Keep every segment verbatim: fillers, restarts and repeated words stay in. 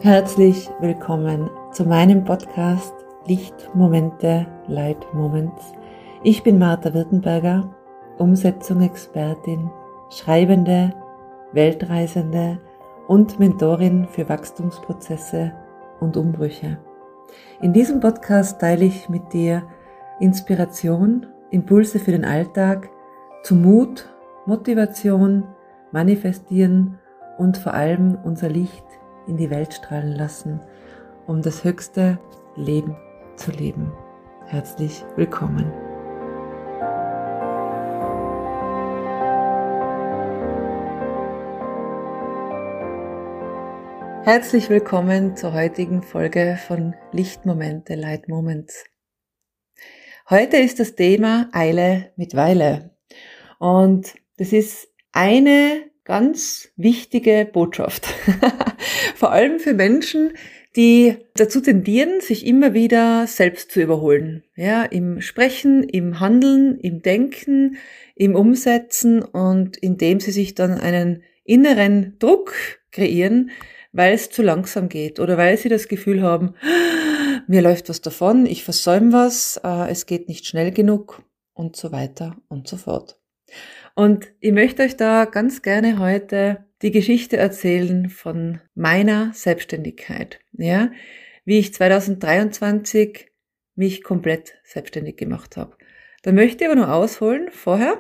Herzlich willkommen zu meinem Podcast Lichtmomente, Light Moments. Ich bin Martha Wirtenberger, Umsetzung-Expertin, Schreibende, Weltreisende und Mentorin für Wachstumsprozesse und Umbrüche. In diesem Podcast teile ich mit dir Inspiration, Impulse für den Alltag, zu Mut, Motivation, Manifestieren und vor allem unser Licht in die Welt strahlen lassen, um das höchste Leben zu leben. Herzlich willkommen. Herzlich willkommen zur heutigen Folge von Lichtmomente, Light Moments. Heute ist das Thema Eile mit Weile. Und das ist eine ganz wichtige Botschaft. Vor allem für Menschen, die dazu tendieren, sich immer wieder selbst zu überholen. Ja, im Sprechen, im Handeln, im Denken, im Umsetzen und indem sie sich dann einen inneren Druck kreieren, weil es zu langsam geht oder weil sie das Gefühl haben, mir läuft was davon, ich versäume was, es geht nicht schnell genug und so weiter und so fort. Und ich möchte euch da ganz gerne heute die Geschichte erzählen von meiner Selbstständigkeit, ja, wie ich zwanzig dreiundzwanzig mich komplett selbstständig gemacht habe. Da möchte ich aber nur ausholen vorher,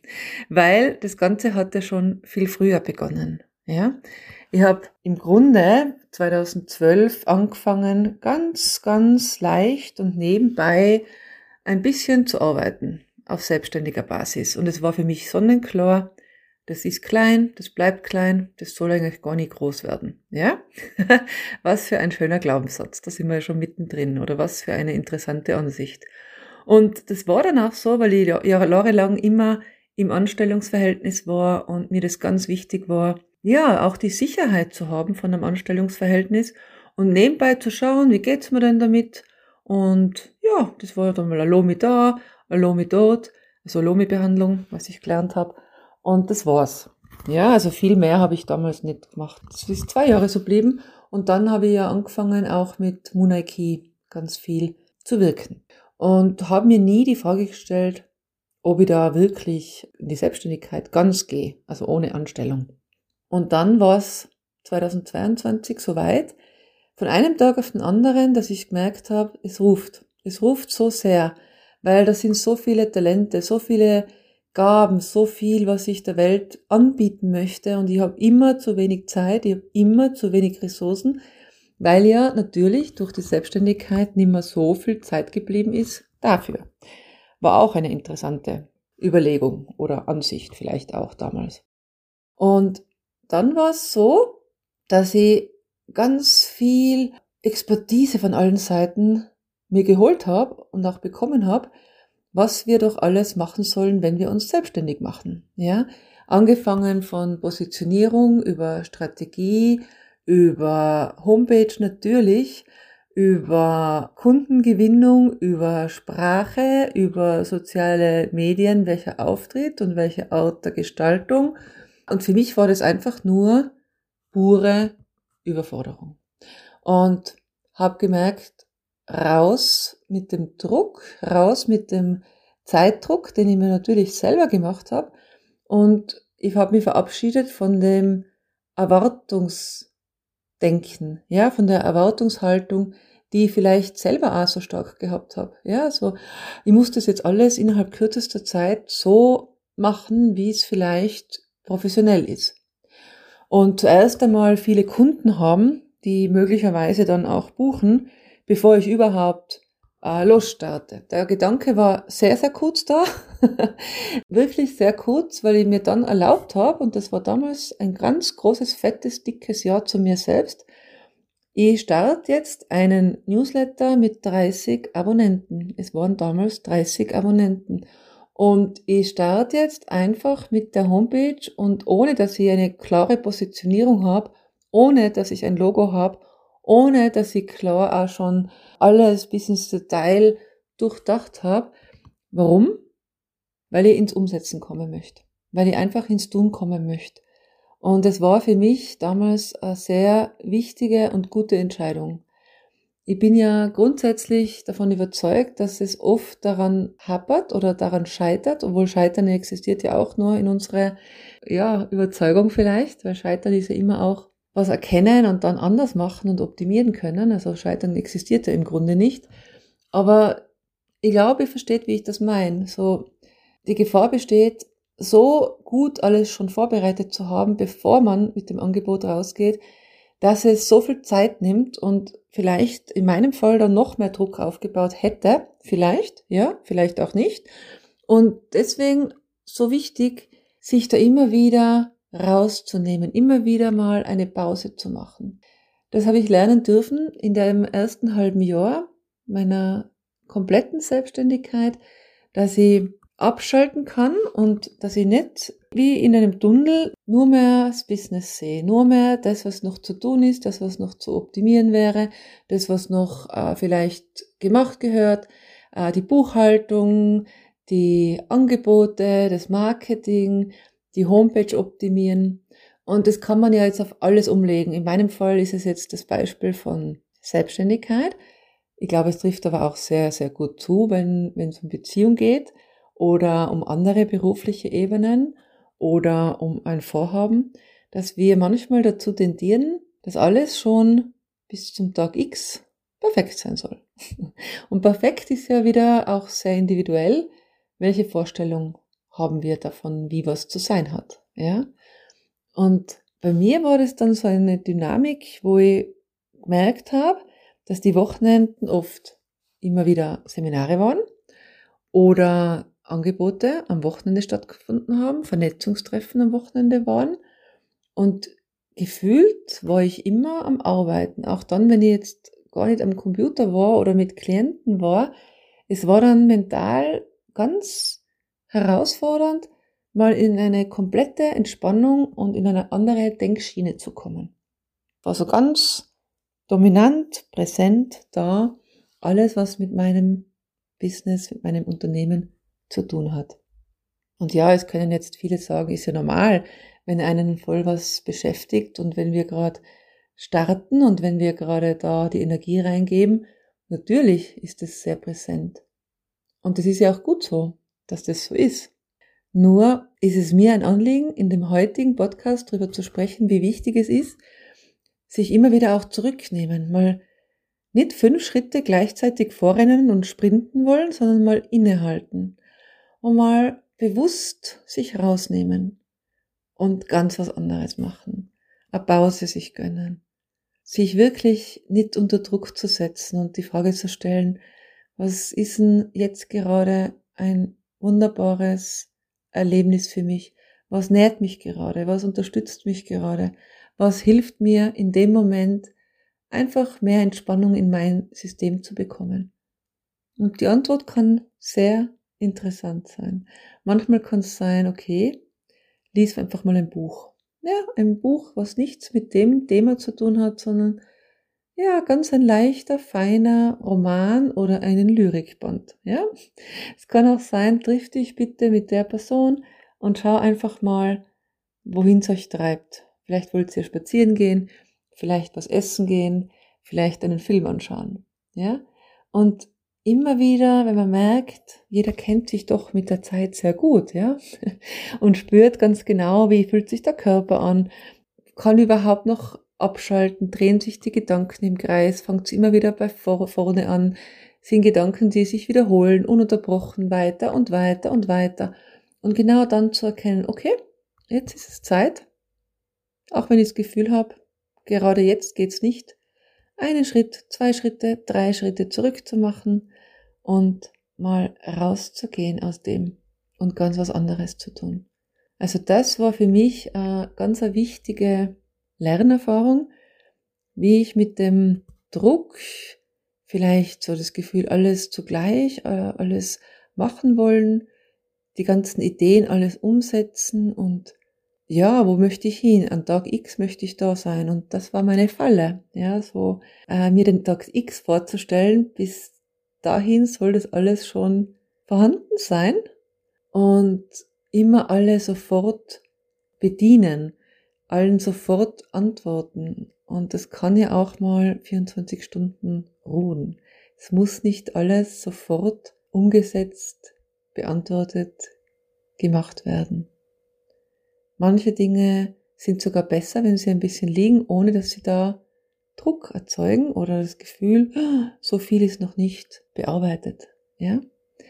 weil das Ganze hat ja schon viel früher begonnen, ja. Ich habe im Grunde zweitausendzwölf angefangen, ganz, ganz leicht und nebenbei ein bisschen zu arbeiten auf selbstständiger Basis. Und es war für mich sonnenklar, das ist klein, das bleibt klein, das soll eigentlich gar nicht groß werden. Ja? Was für ein schöner Glaubenssatz, da sind wir ja schon mittendrin, oder was für eine interessante Ansicht. Und das war dann auch so, weil ich jahrelang immer im Anstellungsverhältnis war und mir das ganz wichtig war, ja, auch die Sicherheit zu haben von einem Anstellungsverhältnis und nebenbei zu schauen, wie geht's mir denn damit? Und ja, das war dann mal ein Lomi da, ein Lomi dort, also Lomi-Behandlung, was ich gelernt habe. Und das war's. Ja, also viel mehr habe ich damals nicht gemacht. Es ist zwei Jahre so geblieben. Und dann habe ich ja angefangen, auch mit Munaiki ganz viel zu wirken. Und habe mir nie die Frage gestellt, ob ich da wirklich in die Selbstständigkeit ganz gehe, also ohne Anstellung. Und dann war es zweitausendzweiundzwanzig soweit, von einem Tag auf den anderen, dass ich gemerkt habe, es ruft. Es ruft so sehr, weil da sind so viele Talente, so viele Gaben, so viel, was ich der Welt anbieten möchte und ich habe immer zu wenig Zeit, ich habe immer zu wenig Ressourcen, weil ja natürlich durch die Selbstständigkeit nicht mehr so viel Zeit geblieben ist dafür. War auch eine interessante Überlegung oder Ansicht vielleicht auch damals. Und dann war es so, dass ich ganz viel Expertise von allen Seiten mir geholt habe und auch bekommen habe, was wir doch alles machen sollen, wenn wir uns selbstständig machen. Ja, angefangen von Positionierung über Strategie, über Homepage natürlich, über Kundengewinnung, über Sprache, über soziale Medien, welcher Auftritt und welche Art der Gestaltung. Und für mich war das einfach nur pure Überforderung. Und habe gemerkt, raus mit dem Druck, raus mit dem Zeitdruck, den ich mir natürlich selber gemacht habe. Und ich habe mich verabschiedet von dem Erwartungsdenken, ja, von der Erwartungshaltung, die ich vielleicht selber auch so stark gehabt habe. Ja, so, ich muss das jetzt alles innerhalb kürzester Zeit so machen, wie es vielleicht professionell ist. Und zuerst einmal viele Kunden haben, die möglicherweise dann auch buchen, bevor ich überhaupt äh, losstarte. Der Gedanke war sehr, sehr kurz da, wirklich sehr kurz, weil ich mir dann erlaubt habe, und das war damals ein ganz großes, fettes, dickes Ja zu mir selbst, ich starte jetzt einen Newsletter mit dreißig Abonnenten. Es waren damals dreißig Abonnenten. Und ich starte jetzt einfach mit der Homepage und ohne, dass ich eine klare Positionierung habe, ohne, dass ich ein Logo habe, ohne, dass ich klar auch schon alles bis ins Detail durchdacht habe. Warum? Weil ich ins Umsetzen kommen möchte. Weil ich einfach ins Tun kommen möchte. Und es war für mich damals eine sehr wichtige und gute Entscheidung. Ich bin ja grundsätzlich davon überzeugt, dass es oft daran hapert oder daran scheitert, obwohl Scheitern existiert ja auch nur in unserer ja, Überzeugung vielleicht, weil Scheitern ist ja immer auch was erkennen und dann anders machen und optimieren können. Also Scheitern existiert ja im Grunde nicht. Aber ich glaube, ihr versteht, wie ich das meine. So, die Gefahr besteht, so gut alles schon vorbereitet zu haben, bevor man mit dem Angebot rausgeht, dass es so viel Zeit nimmt und vielleicht in meinem Fall dann noch mehr Druck aufgebaut hätte. Vielleicht, ja, vielleicht auch nicht. Und deswegen so wichtig, sich da immer wieder rauszunehmen, immer wieder mal eine Pause zu machen. Das habe ich lernen dürfen in dem ersten halben Jahr meiner kompletten Selbstständigkeit, dass ich abschalten kann und dass ich nicht wie in einem Tunnel nur mehr das Business sehe, nur mehr das, was noch zu tun ist, das, was noch zu optimieren wäre, das, was noch äh, vielleicht gemacht gehört, äh, die Buchhaltung, die Angebote, das Marketing, die Homepage optimieren. Und das kann man ja jetzt auf alles umlegen. In meinem Fall ist es jetzt das Beispiel von Selbstständigkeit. Ich glaube, es trifft aber auch sehr, sehr gut zu, wenn, wenn es um Beziehung geht oder um andere berufliche Ebenen oder um ein Vorhaben, dass wir manchmal dazu tendieren, dass alles schon bis zum Tag X perfekt sein soll. Und perfekt ist ja wieder auch sehr individuell. Welche Vorstellung haben wir davon, wie was zu sein hat, ja? Und bei mir war das dann so eine Dynamik, wo ich gemerkt habe, dass die Wochenenden oft immer wieder Seminare waren oder Angebote am Wochenende stattgefunden haben, Vernetzungstreffen am Wochenende waren. Und gefühlt war ich immer am Arbeiten, auch dann, wenn ich jetzt gar nicht am Computer war oder mit Klienten war. Es war dann mental ganz herausfordernd, mal in eine komplette Entspannung und in eine andere Denkschiene zu kommen. War so ganz dominant, präsent da, alles, was mit meinem Business, mit meinem Unternehmen zu tun hat. Und ja, es können jetzt viele sagen, ist ja normal, wenn einen voll was beschäftigt und wenn wir gerade starten und wenn wir gerade da die Energie reingeben, natürlich ist es sehr präsent. Und das ist ja auch gut so, dass das so ist. Nur ist es mir ein Anliegen, in dem heutigen Podcast darüber zu sprechen, wie wichtig es ist, sich immer wieder auch zurücknehmen, mal nicht fünf Schritte gleichzeitig vorrennen und sprinten wollen, sondern mal innehalten und mal bewusst sich rausnehmen und ganz was anderes machen, eine Pause sich gönnen, sich wirklich nicht unter Druck zu setzen und die Frage zu stellen, was ist denn jetzt gerade ein wunderbares Erlebnis für mich? Was nährt mich gerade? Was unterstützt mich gerade? Was hilft mir in dem Moment, einfach mehr Entspannung in mein System zu bekommen? Und die Antwort kann sehr interessant sein. Manchmal kann es sein, okay, lies einfach mal ein Buch. Ja, ein Buch, was nichts mit dem Thema zu tun hat, sondern ja, ganz ein leichter, feiner Roman oder einen Lyrikband. Ja, es kann auch sein, triff dich bitte mit der Person und schau einfach mal, wohin es euch treibt. Vielleicht wollt ihr spazieren gehen, vielleicht was essen gehen, vielleicht einen Film anschauen. Ja, und immer wieder, wenn man merkt, jeder kennt sich doch mit der Zeit sehr gut, ja, und spürt ganz genau, wie fühlt sich der Körper an, kann überhaupt noch abschalten, drehen sich die Gedanken im Kreis, fängt es immer wieder bei vor, vorne an, sind Gedanken, die sich wiederholen, ununterbrochen weiter und weiter und weiter. Und genau dann zu erkennen, okay, jetzt ist es Zeit, auch wenn ich das Gefühl habe, gerade jetzt geht's nicht, einen Schritt, zwei Schritte, drei Schritte zurück zu machen und mal rauszugehen aus dem und ganz was anderes zu tun. Also das war für mich eine ganz eine wichtige Lernerfahrung, wie ich mit dem Druck, vielleicht so das Gefühl, alles zugleich, alles machen wollen, die ganzen Ideen, alles umsetzen und ja, wo möchte ich hin? An Tag X möchte ich da sein und das war meine Falle, ja, so äh, mir den Tag X vorzustellen, bis dahin soll das alles schon vorhanden sein und immer alle sofort bedienen. allen sofort antworten. Und das kann ja auch mal vierundzwanzig Stunden ruhen. Es muss nicht alles sofort umgesetzt, beantwortet, gemacht werden. Manche Dinge sind sogar besser, wenn sie ein bisschen liegen, ohne dass sie da Druck erzeugen oder das Gefühl, so viel ist noch nicht bearbeitet. Ja?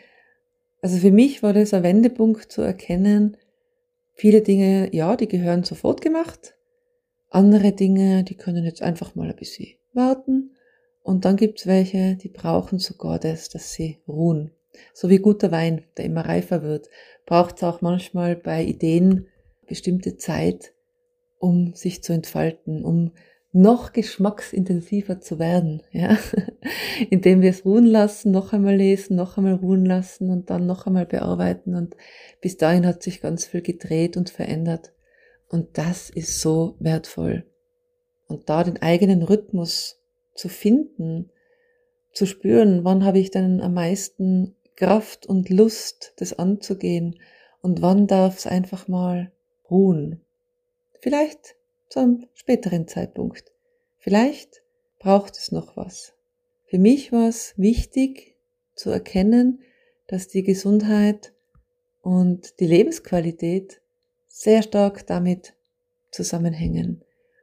Also für mich war das ein Wendepunkt zu erkennen, viele Dinge, ja, die gehören sofort gemacht. Andere Dinge, die können jetzt einfach mal ein bisschen warten. Und dann gibt's welche, die brauchen sogar das, dass sie ruhen. So wie guter Wein, der immer reifer wird, braucht es auch manchmal bei Ideen bestimmte Zeit, um sich zu entfalten, um noch geschmacksintensiver zu werden, ja, indem wir es ruhen lassen, noch einmal lesen, noch einmal ruhen lassen und dann noch einmal bearbeiten und bis dahin hat sich ganz viel gedreht und verändert und das ist so wertvoll. Und da den eigenen Rhythmus zu finden, zu spüren, wann habe ich denn am meisten Kraft und Lust, das anzugehen und wann darf es einfach mal ruhen. Vielleicht zu einem späteren Zeitpunkt. Vielleicht braucht es noch was. Für mich war es wichtig zu erkennen, dass die Gesundheit und die Lebensqualität sehr stark damit zusammenhängen.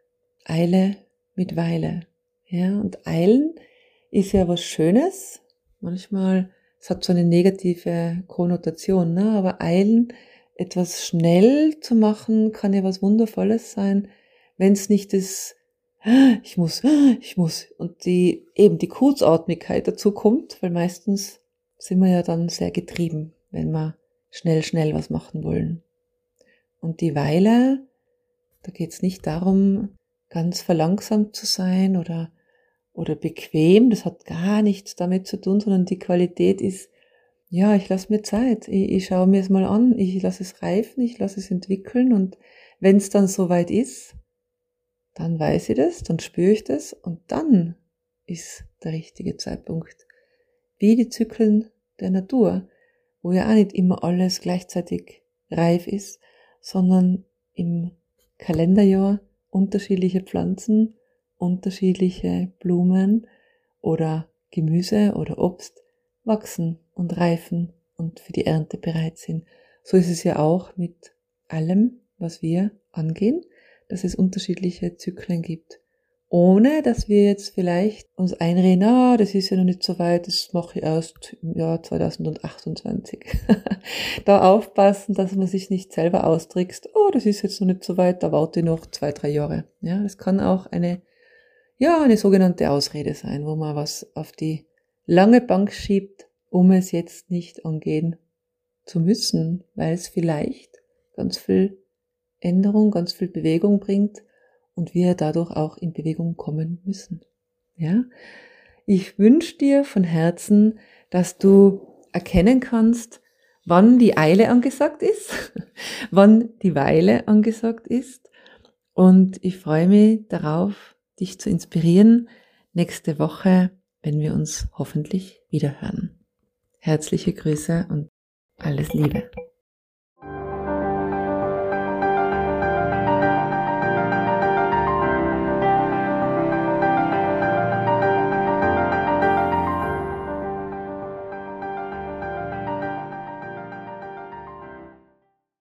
Eile mit Weile. Ja, und Eilen ist ja was Schönes. Manchmal, es hat so eine negative Konnotation, ne? Aber Eilen, etwas schnell zu machen, kann ja was Wundervolles sein, wenn es nicht das, ich muss, ich muss, und die, eben die Kurzatmigkeit dazu kommt, weil meistens sind wir ja dann sehr getrieben, wenn wir schnell, schnell was machen wollen. Und die Weile, da geht es nicht darum, ganz verlangsamt zu sein oder, oder bequem, das hat gar nichts damit zu tun, sondern die Qualität ist, ja, ich lasse mir Zeit, ich, ich schaue mir es mal an, ich lasse es reifen, ich lasse es entwickeln und wenn es dann soweit ist, dann weiß ich das, dann spüre ich das und dann ist der richtige Zeitpunkt. Wie die Zyklen der Natur, wo ja auch nicht immer alles gleichzeitig reif ist, sondern im Kalenderjahr unterschiedliche Pflanzen, unterschiedliche Blumen oder Gemüse oder Obst wachsen und reifen und für die Ernte bereit sind. So ist es ja auch mit allem, was wir angehen, dass es unterschiedliche Zyklen gibt. Ohne, dass wir jetzt vielleicht uns einreden, ah, das ist ja noch nicht so weit, das mache ich erst im Jahr zwanzig achtundzwanzig. Da aufpassen, dass man sich nicht selber austrickst, oh, das ist jetzt noch nicht so weit, da warte ich noch zwei, drei Jahre. Ja, das kann auch eine, ja, eine sogenannte Ausrede sein, wo man was auf die lange Bank schiebt, um es jetzt nicht angehen zu müssen, weil es vielleicht ganz viel Änderung, ganz viel Bewegung bringt und wir dadurch auch in Bewegung kommen müssen. Ja? Ich wünsche dir von Herzen, dass du erkennen kannst, wann die Eile angesagt ist, wann die Weile angesagt ist und ich freue mich darauf, dich zu inspirieren nächste Woche, wenn wir uns hoffentlich wiederhören. Herzliche Grüße und alles Liebe.